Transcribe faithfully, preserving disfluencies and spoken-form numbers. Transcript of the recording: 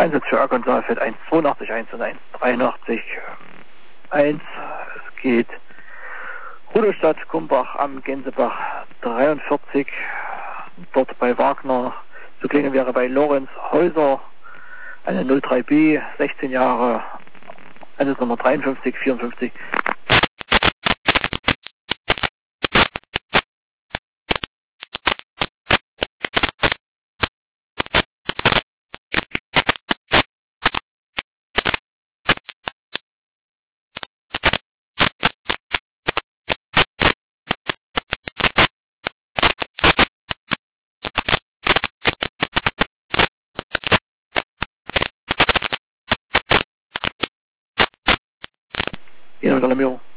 Einsatz für Arkansas fährt eins zweiundachtzig eins und eins dreiundachtzig eins. Es geht Rudolstadt, Kumbach am Gänsebach dreiundvierzig. Dort bei Wagner zu klingen wäre bei Lorenz Häuser eine null drei B, sechzehn Jahre, Einsatznummer dreiundfünfzig vierundfünfzig. Ihre Alarmierung.